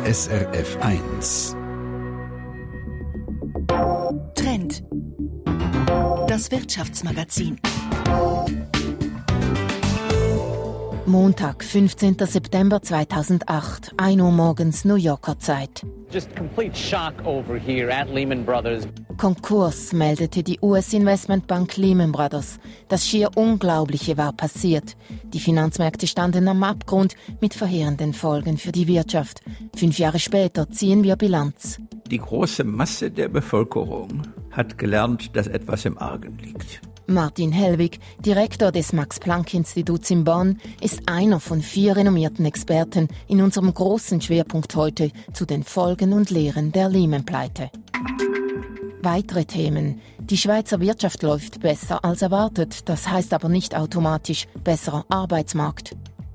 SRF 1. Trend. Das Wirtschaftsmagazin. Montag, 15. September 2008, 1 Uhr morgens New Yorker Zeit. Just complete shock over here at Lehman Brothers. Konkurs meldete die US-Investmentbank Lehman Brothers. Das schier Unglaubliche war passiert. Die Finanzmärkte standen am Abgrund mit verheerenden Folgen für die Wirtschaft. 5 Jahre später ziehen wir Bilanz. Die große Masse der Bevölkerung hat gelernt, dass etwas im Argen liegt. Martin Hellwig, Direktor des Max-Planck-Instituts in Bonn, ist einer von 4 renommierten Experten in unserem großen Schwerpunkt heute zu den Folgen und Lehren der Lehman-Pleite. Weitere Themen. Die Schweizer Wirtschaft läuft besser als erwartet, das heißt aber nicht automatisch besserer Arbeitsmarkt.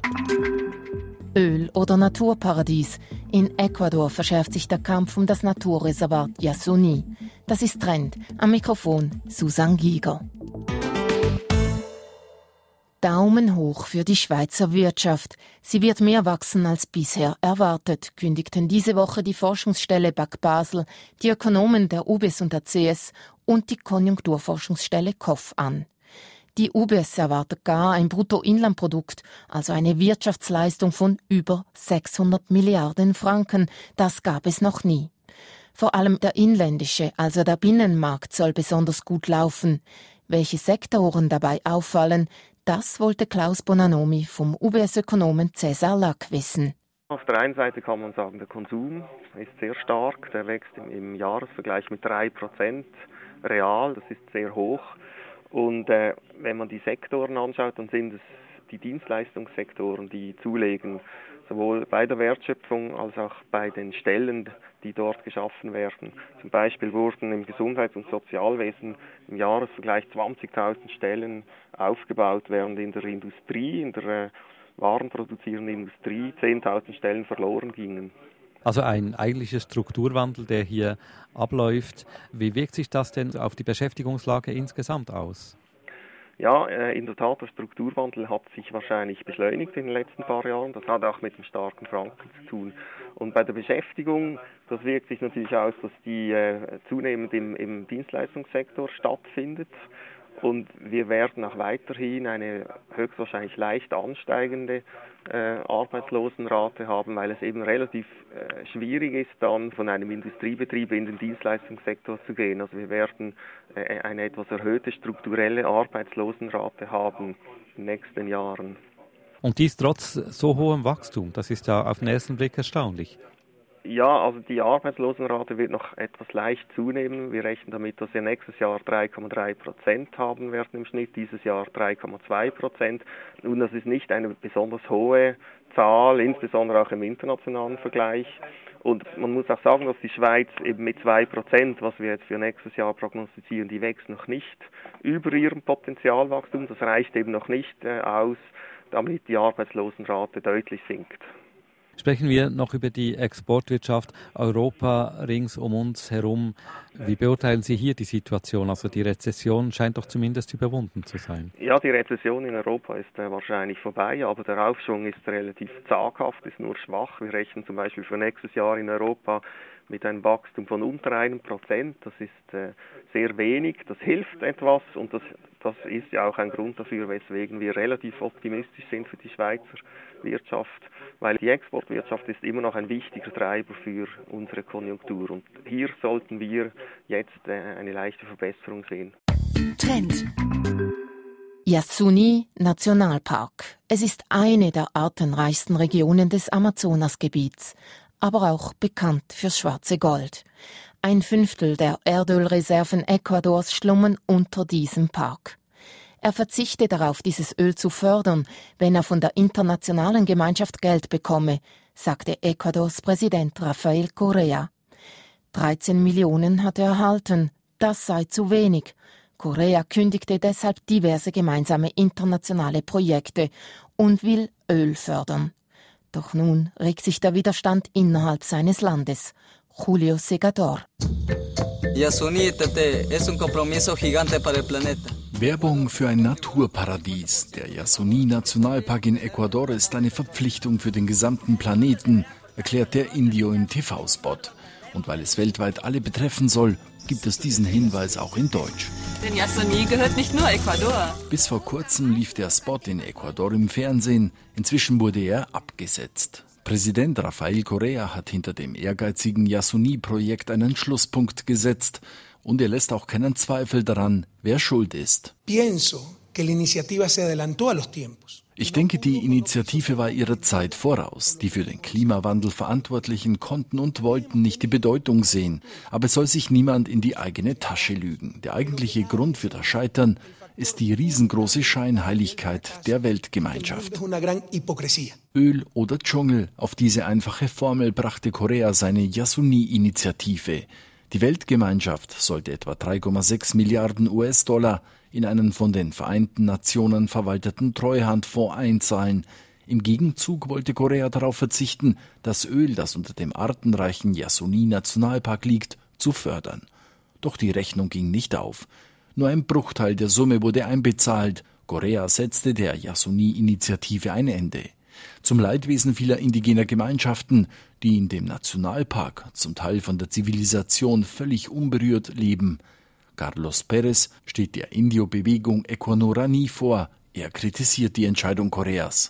Öl- oder Naturparadies. In Ecuador verschärft sich der Kampf um das Naturreservat Yasuní. Das ist Trend. Am Mikrofon Susanne Giger. Daumen hoch für die Schweizer Wirtschaft. Sie wird mehr wachsen als bisher erwartet, kündigten diese Woche die Forschungsstelle BAC Basel, die Ökonomen der UBS und der CS und die Konjunkturforschungsstelle KOF an. Die UBS erwartet gar ein Bruttoinlandprodukt, also eine Wirtschaftsleistung von über 600 Milliarden Franken. Das gab es noch nie. Vor allem der inländische, also der Binnenmarkt, soll besonders gut laufen. Welche Sektoren dabei auffallen, das wollte Klaus Bonanomi vom UBS-Ökonomen Cäsar Lack wissen. Auf der einen Seite kann man sagen, der Konsum ist sehr stark. Der wächst im Jahresvergleich mit 3% real. Das ist sehr hoch. Und wenn man die Sektoren anschaut, dann sind es die Dienstleistungssektoren, die zulegen, sowohl bei der Wertschöpfung als auch bei den Stellen, die dort geschaffen werden. Zum Beispiel wurden im Gesundheits- und Sozialwesen im Jahresvergleich 20.000 Stellen aufgebaut, während in der Industrie, in der warenproduzierenden Industrie 10.000 Stellen verloren gingen. Also ein eigentlicher Strukturwandel, der hier abläuft. Wie wirkt sich das denn auf die Beschäftigungslage insgesamt aus? Ja, in der Tat, der Strukturwandel hat sich wahrscheinlich beschleunigt in den letzten paar Jahren. Das hat auch mit dem starken Franken zu tun. Und bei der Beschäftigung, das wirkt sich natürlich aus, dass die zunehmend im Dienstleistungssektor stattfindet. Und wir werden auch weiterhin eine höchstwahrscheinlich leicht ansteigende Arbeitslosenrate haben, weil es eben relativ schwierig ist, dann von einem Industriebetrieb in den Dienstleistungssektor zu gehen. Also wir werden eine etwas erhöhte strukturelle Arbeitslosenrate haben in den nächsten Jahren. Und dies trotz so hohem Wachstum, das ist ja auf den ersten Blick erstaunlich. Ja, also die Arbeitslosenrate wird noch etwas leicht zunehmen. Wir rechnen damit, dass wir nächstes Jahr 3,3% haben werden im Schnitt, dieses Jahr 3,2%. Nun, das ist nicht eine besonders hohe Zahl, insbesondere auch im internationalen Vergleich. Und man muss auch sagen, dass die Schweiz eben mit 2%, was wir jetzt für nächstes Jahr prognostizieren, die wächst noch nicht über ihrem Potenzialwachstum. Das reicht eben noch nicht aus, damit die Arbeitslosenrate deutlich sinkt. Sprechen wir noch über die Exportwirtschaft Europa rings um uns herum. Wie beurteilen Sie hier die Situation? Also die Rezession scheint doch zumindest überwunden zu sein. Ja, die Rezession in Europa ist wahrscheinlich vorbei, aber der Aufschwung ist relativ zaghaft, ist nur schwach. Wir rechnen zum Beispiel für nächstes Jahr in Europa mit einem Wachstum von unter 1%. Das ist sehr wenig, das hilft etwas und das ist ja auch ein Grund dafür, weswegen wir relativ optimistisch sind für die Schweizer Wirtschaft, weil die Exportwirtschaft ist immer noch ein wichtiger Treiber für unsere Konjunktur und hier sollten wir jetzt eine leichte Verbesserung sehen. Trend. Yasuní Nationalpark. Es ist eine der artenreichsten Regionen des Amazonasgebiets, aber auch bekannt fürs schwarze Gold. 1/5 der Erdölreserven Ecuadors schlummern unter diesem Park. Er verzichte darauf, dieses Öl zu fördern, wenn er von der internationalen Gemeinschaft Geld bekomme, sagte Ecuadors Präsident Rafael Correa. 13 Millionen hat er erhalten, das sei zu wenig. Correa kündigte deshalb diverse gemeinsame internationale Projekte und will Öl fördern. Doch nun regt sich der Widerstand innerhalb seines Landes. Julio Segador. Yasuní es un compromiso gigante para el planeta. Werbung für ein Naturparadies. Der Yasuní Nationalpark in Ecuador ist eine Verpflichtung für den gesamten Planeten. erklärt der Indio im TV-Spot. Und weil es weltweit alle betreffen soll, gibt es diesen Hinweis auch in Deutsch. Denn Yasuni gehört nicht nur Ecuador. Bis vor kurzem lief der Spot in Ecuador im Fernsehen. Inzwischen wurde er abgesetzt. Präsident Rafael Correa hat hinter dem ehrgeizigen Yasuni-Projekt einen Schlusspunkt gesetzt. Und er lässt auch keinen Zweifel daran, wer schuld ist. Ich denke, die Initiative war ihrer Zeit voraus. Die für den Klimawandel Verantwortlichen konnten und wollten nicht die Bedeutung sehen. Aber es soll sich niemand in die eigene Tasche lügen. Der eigentliche Grund für das Scheitern ist die riesengroße Scheinheiligkeit der Weltgemeinschaft. Öl oder Dschungel, auf diese einfache Formel brachte Correa seine Yasuni-Initiative. Die Weltgemeinschaft sollte etwa 3,6 Milliarden US-Dollar in einen von den Vereinten Nationen verwalteten Treuhandfonds einzahlen. Im Gegenzug wollte Correa darauf verzichten, das Öl, das unter dem artenreichen Yasuni-Nationalpark liegt, zu fördern. Doch die Rechnung ging nicht auf. Nur ein Bruchteil der Summe wurde einbezahlt. Correa setzte der Yasuni-Initiative ein Ende. Zum Leidwesen vieler indigener Gemeinschaften, die in dem Nationalpark zum Teil von der Zivilisation völlig unberührt leben. Carlos Pérez steht der Indio-Bewegung Ecuanurani vor. Er kritisiert die Entscheidung Correas.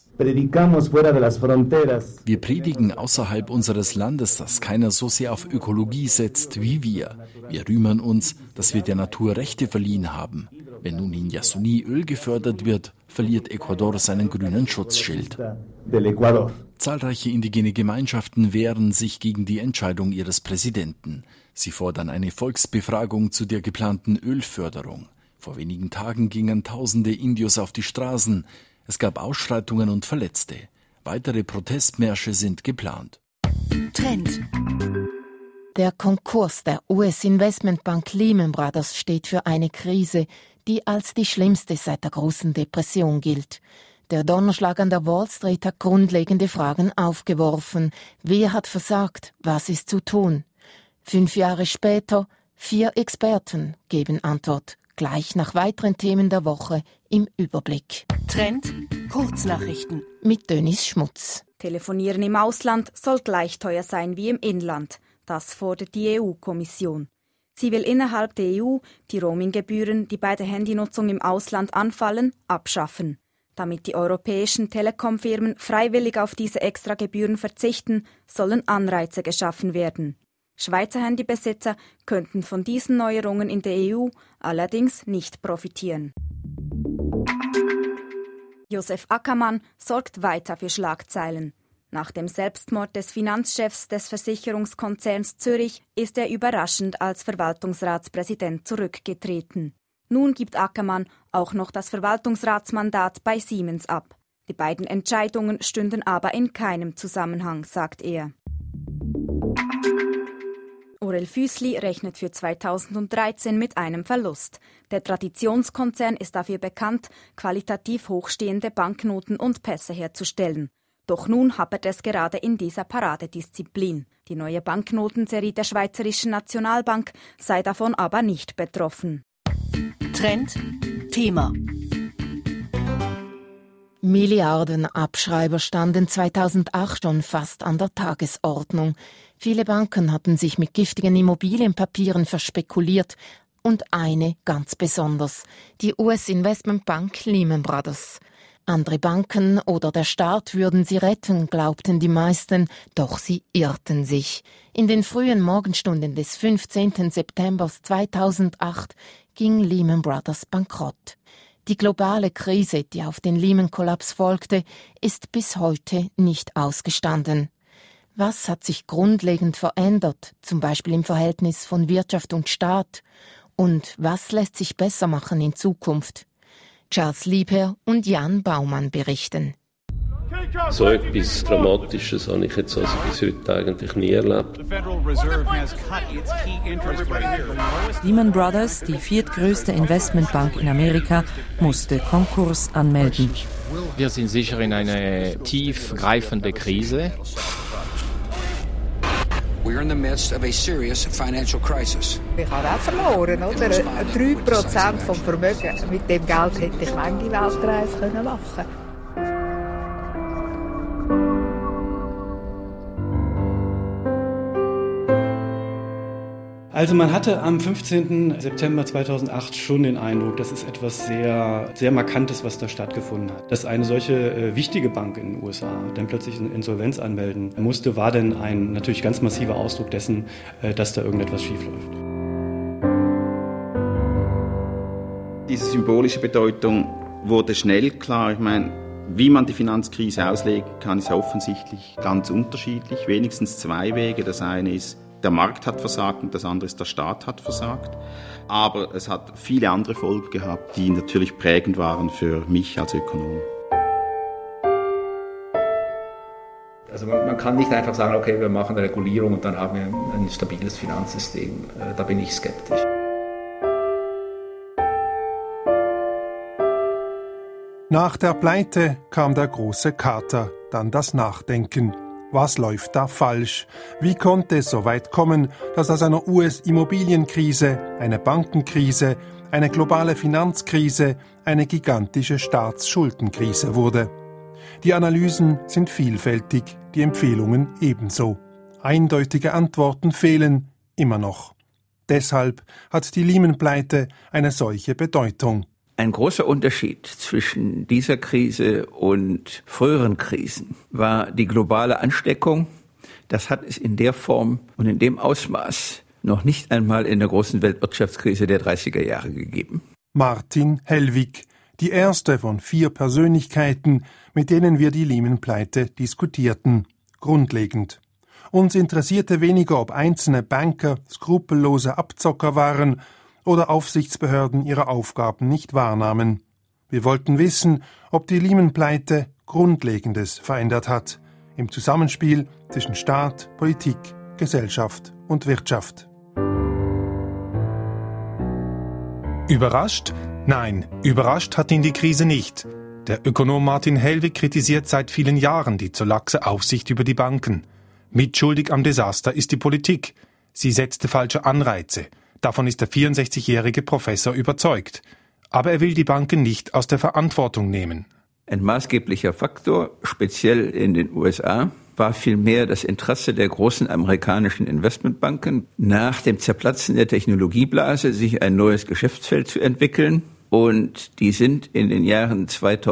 Wir predigen außerhalb unseres Landes, dass keiner so sehr auf Ökologie setzt wie wir. Wir rühmen uns, dass wir der Natur Rechte verliehen haben. Wenn nun in Yasuni Öl gefördert wird, verliert Ecuador seinen grünen Schutzschild. Zahlreiche indigene Gemeinschaften wehren sich gegen die Entscheidung ihres Präsidenten. Sie fordern eine Volksbefragung zu der geplanten Ölförderung. Vor wenigen Tagen gingen Tausende Indios auf die Straßen. Es gab Ausschreitungen und Verletzte. Weitere Protestmärsche sind geplant. Trend. Der Konkurs der US-Investmentbank Lehman Brothers steht für eine Krise, die als die schlimmste seit der großen Depression gilt. Der Donnerschlag an der Wall Street hat grundlegende Fragen aufgeworfen. Wer hat versagt? Was ist zu tun? 5 Jahre später, 4 Experten geben Antwort. Gleich nach weiteren Themen der Woche im Überblick. Trend Kurznachrichten Mit Dönis Schmutz. Telefonieren im Ausland soll gleich teuer sein wie im Inland. Das fordert die EU-Kommission. Sie will innerhalb der EU die Roaminggebühren, die bei der Handynutzung im Ausland anfallen, abschaffen. Damit die europäischen Telekom-Firmen freiwillig auf diese Extragebühren verzichten, sollen Anreize geschaffen werden. Schweizer Handybesitzer könnten von diesen Neuerungen in der EU allerdings nicht profitieren. Josef Ackermann sorgt weiter für Schlagzeilen. Nach dem Selbstmord des Finanzchefs des Versicherungskonzerns Zürich ist er überraschend als Verwaltungsratspräsident zurückgetreten. Nun gibt Ackermann auch noch das Verwaltungsratsmandat bei Siemens ab. Die beiden Entscheidungen stünden aber in keinem Zusammenhang, sagt er. Orel Füssli rechnet für 2013 mit einem Verlust. Der Traditionskonzern ist dafür bekannt, qualitativ hochstehende Banknoten und Pässe herzustellen. Doch nun hapert es gerade in dieser Paradedisziplin. Die neue Banknotenserie der Schweizerischen Nationalbank sei davon aber nicht betroffen. Trend Thema. Milliardenabschreiber standen 2008 schon fast an der Tagesordnung. Viele Banken hatten sich mit giftigen Immobilienpapieren verspekuliert und eine ganz besonders, die US-Investmentbank Lehman Brothers. Andere Banken oder der Staat würden sie retten, glaubten die meisten, doch sie irrten sich. In den frühen Morgenstunden des 15. September 2008 ging Lehman Brothers bankrott. Die globale Krise, die auf den Lehman-Kollaps folgte, ist bis heute nicht ausgestanden. Was hat sich grundlegend verändert, zum Beispiel im Verhältnis von Wirtschaft und Staat? Und was lässt sich besser machen in Zukunft? Charles Liebherr und Jan Baumann berichten. So etwas Dramatisches habe ich jetzt also bis heute eigentlich nie erlebt. Lehman Brothers, die viertgrößte Investmentbank in Amerika, musste Konkurs anmelden. Wir sind sicher in eine tiefgreifende Krise. We're in the midst of a serious financial crisis. Ich habe auch verloren, oder? 3% vom Vermögen. Mit dem Geld hätte ich manche Weltreise machen können. Also man hatte am 15. September 2008 schon den Eindruck, das ist etwas sehr, sehr Markantes, was da stattgefunden hat. Dass eine solche wichtige Bank in den USA dann plötzlich eine Insolvenz anmelden musste, war dann ein natürlich ganz massiver Ausdruck dessen, dass da irgendetwas schiefläuft. Diese symbolische Bedeutung wurde schnell klar. Ich meine, wie man die Finanzkrise auslegen kann, ist offensichtlich ganz unterschiedlich. Wenigstens zwei Wege. Das eine ist, der Markt hat versagt und das andere ist, der Staat hat versagt. Aber es hat viele andere Folgen gehabt, die natürlich prägend waren für mich als Ökonom. Also man kann nicht einfach sagen, okay, wir machen eine Regulierung und dann haben wir ein stabiles Finanzsystem. Da bin ich skeptisch. Nach der Pleite kam der große Kater, dann das Nachdenken. Was läuft da falsch? Wie konnte es so weit kommen, dass aus einer US-Immobilienkrise eine Bankenkrise, eine globale Finanzkrise, eine gigantische Staatsschuldenkrise wurde? Die Analysen sind vielfältig, die Empfehlungen ebenso. Eindeutige Antworten fehlen immer noch. Deshalb hat die Lehman-Pleite eine solche Bedeutung. Ein großer Unterschied zwischen dieser Krise und früheren Krisen war die globale Ansteckung. Das hat es in der Form und in dem Ausmaß noch nicht einmal in der großen Weltwirtschaftskrise der 30er Jahre gegeben. Martin Hellwig, die erste von 4 Persönlichkeiten, mit denen wir die Lehman-Pleite diskutierten. Grundlegend. Uns interessierte weniger, ob einzelne Banker skrupellose Abzocker waren oder Aufsichtsbehörden ihre Aufgaben nicht wahrnahmen. Wir wollten wissen, ob die Lehman-Pleite Grundlegendes verändert hat, im Zusammenspiel zwischen Staat, Politik, Gesellschaft und Wirtschaft. Überrascht? Nein, überrascht hat ihn die Krise nicht. Der Ökonom Martin Hellwig kritisiert seit vielen Jahren die zu laxe Aufsicht über die Banken. Mitschuldig am Desaster ist die Politik. Sie setzte falsche Anreize. Davon ist der 64-jährige Professor überzeugt. Aber er will die Banken nicht aus der Verantwortung nehmen. Ein maßgeblicher Faktor, speziell in den USA, war vielmehr das Interesse der großen amerikanischen Investmentbanken, nach dem Zerplatzen der Technologieblase sich ein neues Geschäftsfeld zu entwickeln. Und die sind in den Jahren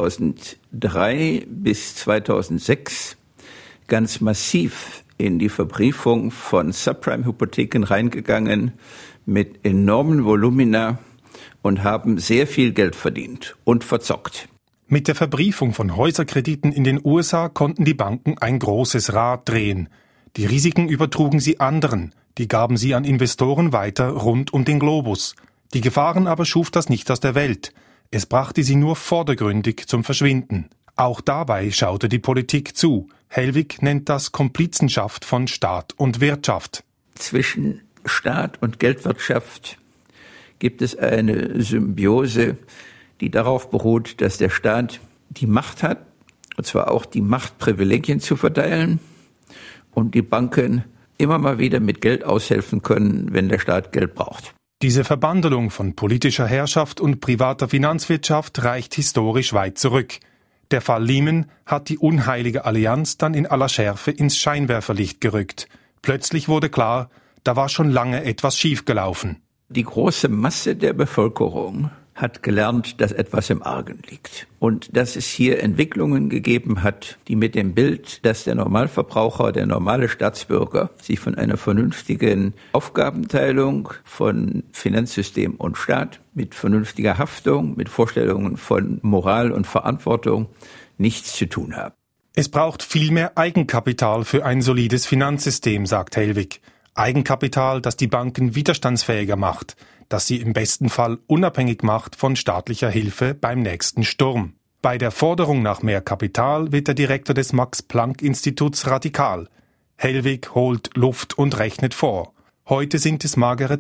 2003 bis 2006 ganz massiv in die Verbriefung von Subprime-Hypotheken reingegangen, mit enormen Volumina und haben sehr viel Geld verdient und verzockt. Mit der Verbriefung von Häuserkrediten in den USA konnten die Banken ein großes Rad drehen. Die Risiken übertrugen sie anderen, die gaben sie an Investoren weiter rund um den Globus. Die Gefahren aber schuf das nicht aus der Welt. Es brachte sie nur vordergründig zum Verschwinden. Auch dabei schaute die Politik zu. Hellwig nennt das Komplizenschaft von Staat und Wirtschaft. Zwischen Staat und Geldwirtschaft gibt es eine Symbiose, die darauf beruht, dass der Staat die Macht hat, und zwar auch die Macht, Privilegien zu verteilen, und die Banken immer mal wieder mit Geld aushelfen können, wenn der Staat Geld braucht. Diese Verbandelung von politischer Herrschaft und privater Finanzwirtschaft reicht historisch weit zurück. Der Fall Lehman hat die unheilige Allianz dann in aller Schärfe ins Scheinwerferlicht gerückt. Plötzlich wurde klar, da war schon lange etwas schiefgelaufen. Die große Masse der Bevölkerung hat gelernt, dass etwas im Argen liegt. Und dass es hier Entwicklungen gegeben hat, die mit dem Bild, dass der Normalverbraucher, der normale Staatsbürger sich von einer vernünftigen Aufgabenteilung von Finanzsystem und Staat, mit vernünftiger Haftung, mit Vorstellungen von Moral und Verantwortung nichts zu tun haben. Es braucht viel mehr Eigenkapital für ein solides Finanzsystem, sagt Hellwig. Eigenkapital, das die Banken widerstandsfähiger macht, das sie im besten Fall unabhängig macht von staatlicher Hilfe beim nächsten Sturm. Bei der Forderung nach mehr Kapital wird der Direktor des Max-Planck-Instituts radikal. Hellwig holt Luft und rechnet vor. Heute sind es magere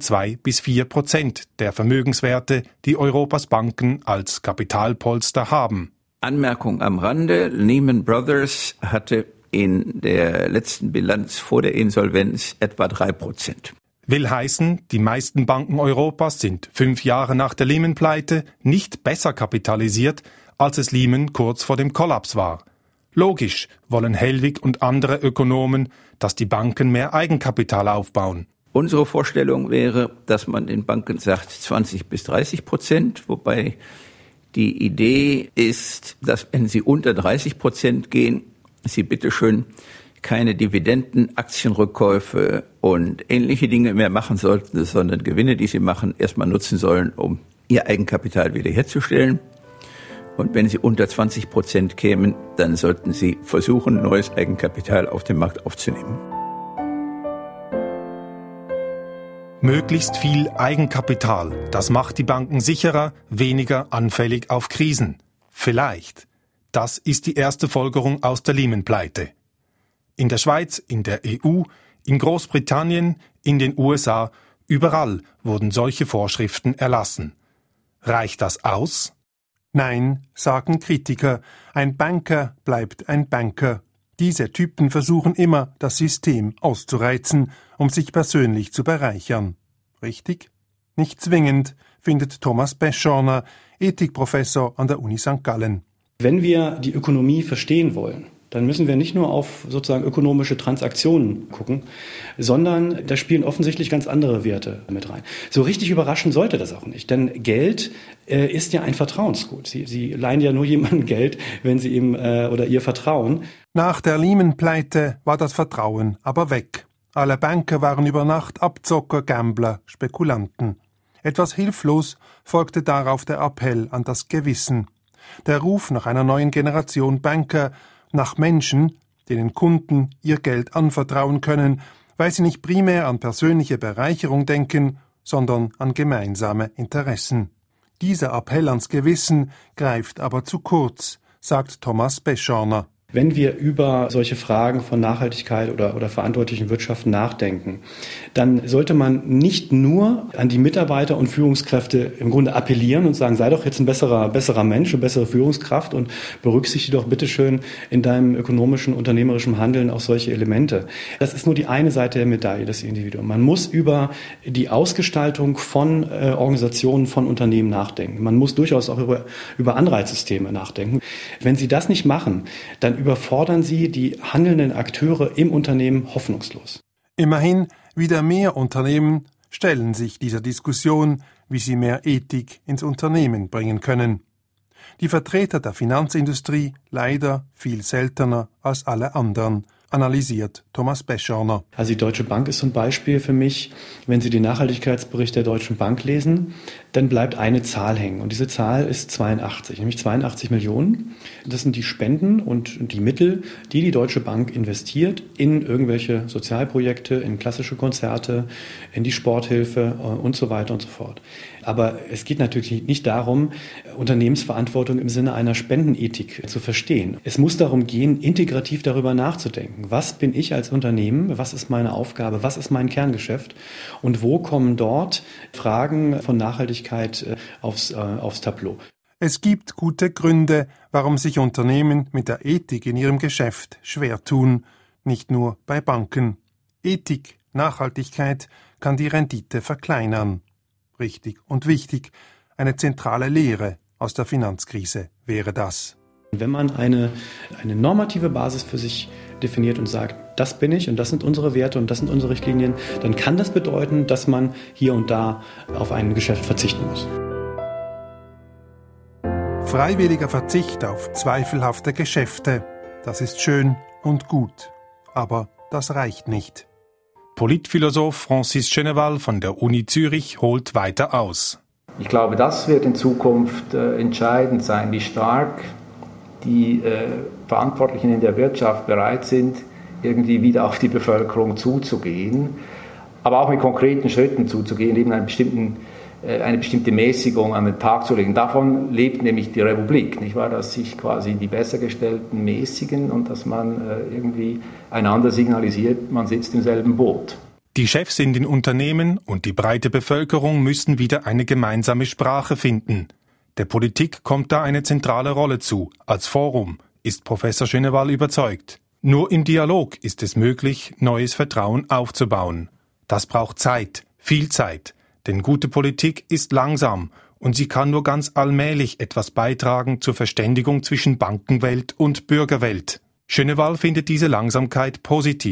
2-4% der Vermögenswerte, die Europas Banken als Kapitalpolster haben. Anmerkung am Rande, Lehman Brothers hatte in der letzten Bilanz vor der Insolvenz etwa 3%. Will heißen, die meisten Banken Europas sind 5 Jahre nach der Lehman-Pleite nicht besser kapitalisiert, als es Lehman kurz vor dem Kollaps war. Logisch wollen Hellwig und andere Ökonomen, dass die Banken mehr Eigenkapital aufbauen. Unsere Vorstellung wäre, dass man den Banken sagt 20-30%, wobei die Idee ist, dass wenn sie unter 30% gehen, sie bitteschön keine Dividenden, Aktienrückkäufe und ähnliche Dinge mehr machen sollten, sondern Gewinne, die sie machen, erstmal nutzen sollen, um ihr Eigenkapital wiederherzustellen. Und wenn sie unter 20% kämen, dann sollten sie versuchen, neues Eigenkapital auf dem Markt aufzunehmen. Möglichst viel Eigenkapital, das macht die Banken sicherer, weniger anfällig auf Krisen. Vielleicht. Das ist die erste Folgerung aus der Lehman-Pleite. In der Schweiz, in der EU, in Großbritannien, in den USA, überall wurden solche Vorschriften erlassen. Reicht das aus? Nein, sagen Kritiker. Ein Banker bleibt ein Banker. Diese Typen versuchen immer, das System auszureizen, um sich persönlich zu bereichern. Richtig? Nicht zwingend, findet Thomas Beschorner, Ethikprofessor an der Uni St. Gallen. Wenn wir die Ökonomie verstehen wollen, dann müssen wir nicht nur auf sozusagen ökonomische Transaktionen gucken, sondern da spielen offensichtlich ganz andere Werte mit rein. So richtig überraschen sollte das auch nicht, denn Geld ist ja ein Vertrauensgut. Sie leihen ja nur jemandem Geld, wenn Sie ihm oder ihr vertrauen. Nach der Lehman-Pleite war das Vertrauen aber weg. Alle Banker waren über Nacht Abzocker, Gambler, Spekulanten. Etwas hilflos folgte darauf der Appell an das Gewissen. Der Ruf nach einer neuen Generation Banker, nach Menschen, denen Kunden ihr Geld anvertrauen können, weil sie nicht primär an persönliche Bereicherung denken, sondern an gemeinsame Interessen. Dieser Appell ans Gewissen greift aber zu kurz, sagt Thomas Beschorner. Wenn wir über solche Fragen von Nachhaltigkeit oder verantwortlichen Wirtschaften nachdenken, dann sollte man nicht nur an die Mitarbeiter und Führungskräfte im Grunde appellieren und sagen, sei doch jetzt ein besserer Mensch, eine bessere Führungskraft und berücksichtige doch bitteschön in deinem ökonomischen, unternehmerischen Handeln auch solche Elemente. Das ist nur die eine Seite der Medaille, das Individuum. Man muss über die Ausgestaltung von Organisationen, von Unternehmen nachdenken. Man muss durchaus auch über Anreizsysteme nachdenken. Wenn Sie das nicht machen, dann überfordern Sie die handelnden Akteure im Unternehmen hoffnungslos. Immerhin, wieder mehr Unternehmen stellen sich dieser Diskussion, wie sie mehr Ethik ins Unternehmen bringen können. Die Vertreter der Finanzindustrie leider viel seltener als alle anderen, analysiert Thomas Beschorner. Also die Deutsche Bank ist so ein Beispiel für mich. Wenn Sie den Nachhaltigkeitsbericht der Deutschen Bank lesen, dann bleibt eine Zahl hängen. Und diese Zahl ist 82, nämlich 82 Millionen. Das sind die Spenden und die Mittel, die Deutsche Bank investiert in irgendwelche Sozialprojekte, in klassische Konzerte, in die Sporthilfe und so weiter und so fort. Aber es geht natürlich nicht darum, Unternehmensverantwortung im Sinne einer Spendenethik zu verstehen. Es muss darum gehen, integrativ darüber nachzudenken. Was bin ich als Unternehmen? Was ist meine Aufgabe? Was ist mein Kerngeschäft? Und wo kommen dort Fragen von Nachhaltigkeit aufs Tableau? Es gibt gute Gründe, warum sich Unternehmen mit der Ethik in ihrem Geschäft schwer tun. Nicht nur bei Banken. Ethik, Nachhaltigkeit kann die Rendite verkleinern. Richtig und wichtig. Eine zentrale Lehre aus der Finanzkrise wäre das. Wenn man eine normative Basis für sich definiert und sagt, das bin ich und das sind unsere Werte und das sind unsere Richtlinien, dann kann das bedeuten, dass man hier und da auf ein Geschäft verzichten muss. Freiwilliger Verzicht auf zweifelhafte Geschäfte, das ist schön und gut. Aber das reicht nicht. Politphilosoph Francis Cheneval von der Uni Zürich holt weiter aus. Ich glaube, das wird in Zukunft entscheidend sein, wie stark die Verantwortlichen in der Wirtschaft bereit sind, irgendwie wieder auf die Bevölkerung zuzugehen, aber auch mit konkreten Schritten zuzugehen, eben eine bestimmte Mäßigung an den Tag zu legen. Davon lebt nämlich die Republik, nicht wahr? Dass sich quasi die Bessergestellten mäßigen und dass man irgendwie einander signalisiert, man sitzt im selben Boot. Die Chefs in den Unternehmen und die breite Bevölkerung müssen wieder eine gemeinsame Sprache finden. Der Politik kommt da eine zentrale Rolle zu, als Forum, ist Professor Cheneval überzeugt. Nur im Dialog ist es möglich, neues Vertrauen aufzubauen. Das braucht Zeit, viel Zeit, denn gute Politik ist langsam und sie kann nur ganz allmählich etwas beitragen zur Verständigung zwischen Bankenwelt und Bürgerwelt. Cheneval findet diese Langsamkeit positiv.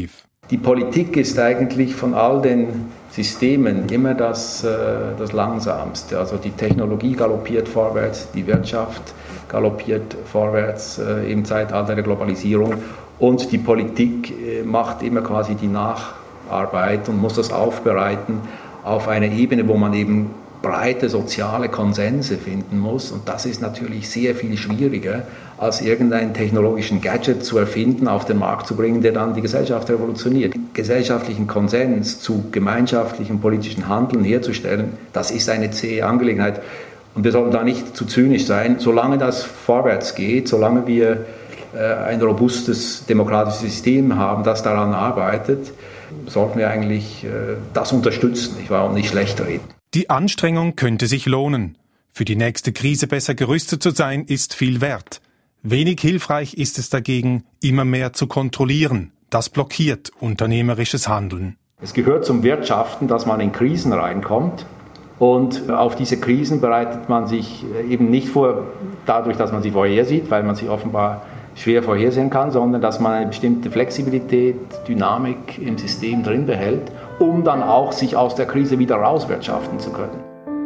Die Politik ist eigentlich von all den Systemen immer das Langsamste. Also die Technologie galoppiert vorwärts, die Wirtschaft galoppiert vorwärts im Zeitalter der Globalisierung und die Politik macht immer quasi die Nacharbeit und muss das aufbereiten auf einer Ebene, wo man eben breite soziale Konsense finden muss. Und das ist natürlich sehr viel schwieriger, als irgendeinen technologischen Gadget zu erfinden, auf den Markt zu bringen, der dann die Gesellschaft revolutioniert. Gesellschaftlichen Konsens zu gemeinschaftlichem politischen Handeln herzustellen, das ist eine zähe Angelegenheit. Und wir sollten da nicht zu zynisch sein. Solange das vorwärts geht, solange wir ein robustes demokratisches System haben, das daran arbeitet, sollten wir eigentlich das unterstützen, und nicht schlecht reden. Die Anstrengung könnte sich lohnen. Für die nächste Krise besser gerüstet zu sein, ist viel wert. Wenig hilfreich ist es dagegen, immer mehr zu kontrollieren. Das blockiert unternehmerisches Handeln. Es gehört zum Wirtschaften, dass man in Krisen reinkommt. Und auf diese Krisen bereitet man sich eben nicht vor, dadurch, dass man sie vorhersieht, weil man sie offenbar schwer vorhersehen kann, sondern dass man eine bestimmte Flexibilität, Dynamik im System drin behält, um dann auch sich aus der Krise wieder rauswirtschaften zu können.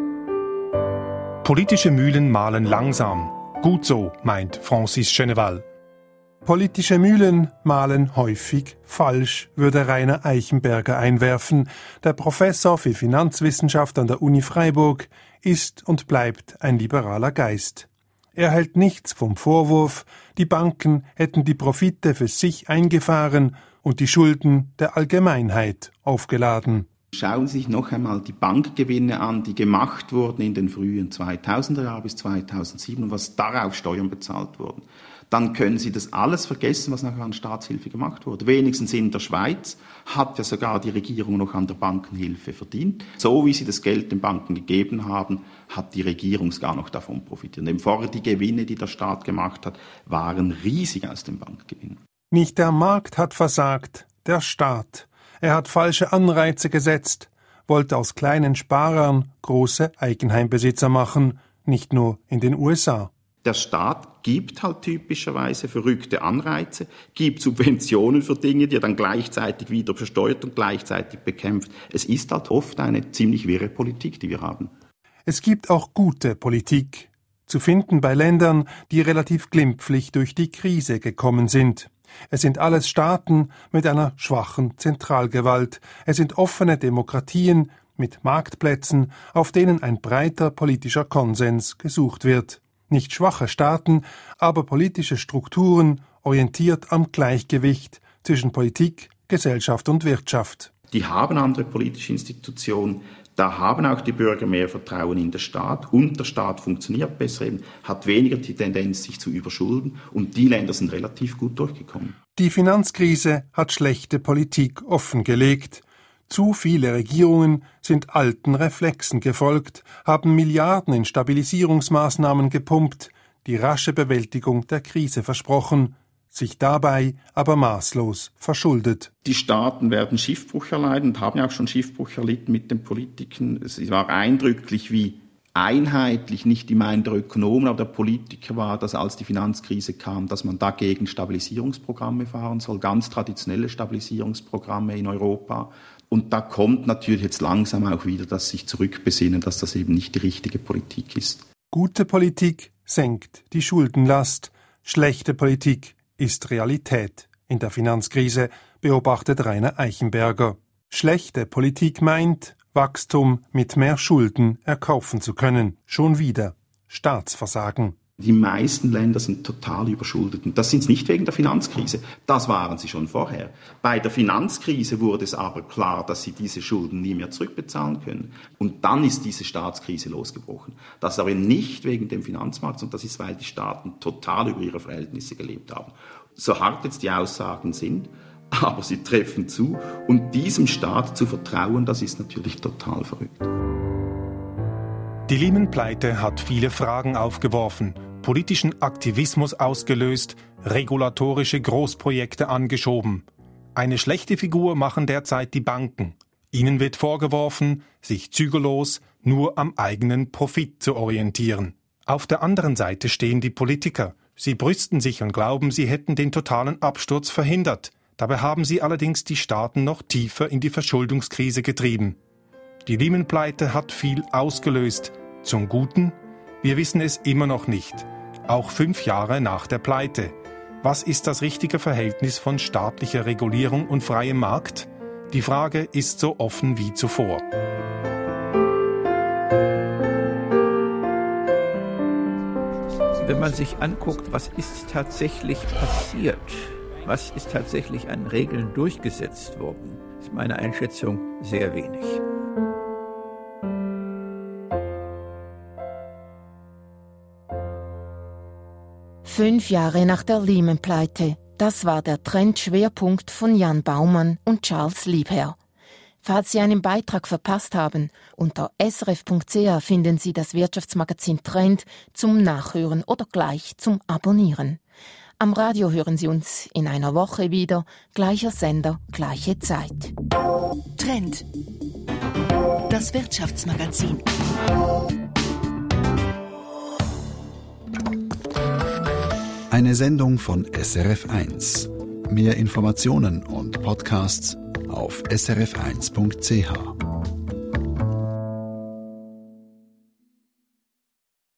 Politische Mühlen mahlen langsam. Gut so, meint Francis Geneval. Politische Mühlen mahlen häufig falsch, würde Rainer Eichenberger einwerfen. Der Professor für Finanzwissenschaft an der Uni Freiburg ist und bleibt ein liberaler Geist. Er hält nichts vom Vorwurf, die Banken hätten die Profite für sich eingefahren und die Schulden der Allgemeinheit aufgeladen. Schauen Sie sich noch einmal die Bankgewinne an, die gemacht wurden in den frühen 2000er Jahren bis 2007 und was darauf Steuern bezahlt wurden. Dann können Sie das alles vergessen, was nachher an Staatshilfe gemacht wurde. Wenigstens in der Schweiz hat ja sogar die Regierung noch an der Bankenhilfe verdient. So wie sie das Geld den Banken gegeben haben, hat die Regierung gar noch davon profitiert. Und vorher die Gewinne, die der Staat gemacht hat, waren riesig aus dem Bankgewinn. Nicht der Markt hat versagt, der Staat. Er hat falsche Anreize gesetzt, wollte aus kleinen Sparern große Eigenheimbesitzer machen, nicht nur in den USA. Der Staat gibt halt typischerweise verrückte Anreize, gibt Subventionen für Dinge, die er dann gleichzeitig wieder besteuert und gleichzeitig bekämpft. Es ist halt oft eine ziemlich wirre Politik, die wir haben. Es gibt auch gute Politik, zu finden bei Ländern, die relativ glimpflich durch die Krise gekommen sind. Es sind alles Staaten mit einer schwachen Zentralgewalt. Es sind offene Demokratien mit Marktplätzen, auf denen ein breiter politischer Konsens gesucht wird. Nicht schwache Staaten, aber politische Strukturen orientiert am Gleichgewicht zwischen Politik, Gesellschaft und Wirtschaft. Die haben andere politische Institutionen, da haben auch die Bürger mehr Vertrauen in den Staat und der Staat funktioniert besser, eben, hat weniger die Tendenz, sich zu überschulden und die Länder sind relativ gut durchgekommen. Die Finanzkrise hat schlechte Politik offengelegt. Zu viele Regierungen sind alten Reflexen gefolgt, haben Milliarden in Stabilisierungsmaßnahmen gepumpt, die rasche Bewältigung der Krise versprochen, sich dabei aber maßlos verschuldet. Die Staaten werden Schiffbruch erleiden und haben ja auch schon Schiffbruch erlitten mit den Politiken. Es war eindrücklich, wie einheitlich, nicht die Meinung der Ökonomen, aber der Politiker war, dass als die Finanzkrise kam, dass man dagegen Stabilisierungsprogramme fahren soll, ganz traditionelle Stabilisierungsprogramme in Europa. Und da kommt natürlich jetzt langsam auch wieder, dass sich zurückbesinnen, dass das eben nicht die richtige Politik ist. Gute Politik senkt die Schuldenlast. Schlechte Politik ist Realität in der Finanzkrise, beobachtet Rainer Eichenberger. Schlechte Politik meint, Wachstum mit mehr Schulden erkaufen zu können. Schon wieder Staatsversagen. Die meisten Länder sind total überschuldet. Und das sind sie nicht wegen der Finanzkrise. Das waren sie schon vorher. Bei der Finanzkrise wurde es aber klar, dass sie diese Schulden nie mehr zurückbezahlen können. Und dann ist diese Staatskrise losgebrochen. Das ist aber nicht wegen dem Finanzmarkt, sondern das ist, weil die Staaten total über ihre Verhältnisse gelebt haben. So hart jetzt die Aussagen sind, aber sie treffen zu. Und diesem Staat zu vertrauen, das ist natürlich total verrückt. Die Lehman-Pleite hat viele Fragen aufgeworfen, politischen Aktivismus ausgelöst, regulatorische Großprojekte angeschoben. Eine schlechte Figur machen derzeit die Banken. Ihnen wird vorgeworfen, sich zügellos nur am eigenen Profit zu orientieren. Auf der anderen Seite stehen die Politiker. Sie brüsten sich und glauben, sie hätten den totalen Absturz verhindert. Dabei haben sie allerdings die Staaten noch tiefer in die Verschuldungskrise getrieben. Die Lehman-Pleite hat viel ausgelöst. Zum Guten? Wir wissen es immer noch nicht. Auch 5 Jahre nach der Pleite. Was ist das richtige Verhältnis von staatlicher Regulierung und freiem Markt? Die Frage ist so offen wie zuvor. Wenn man sich anguckt, was ist tatsächlich passiert, was ist tatsächlich an Regeln durchgesetzt worden, ist meine Einschätzung sehr wenig. Fünf Jahre nach der Lehman-Pleite. Das war der Trendschwerpunkt von Jan Baumann und Charles Liebherr. Falls Sie einen Beitrag verpasst haben, unter srf.ch finden Sie das Wirtschaftsmagazin Trend zum Nachhören oder gleich zum Abonnieren. Am Radio hören Sie uns in einer Woche wieder, gleicher Sender, gleiche Zeit. Trend. Das Wirtschaftsmagazin. Eine Sendung von SRF1. Mehr Informationen und Podcasts auf srf1.ch.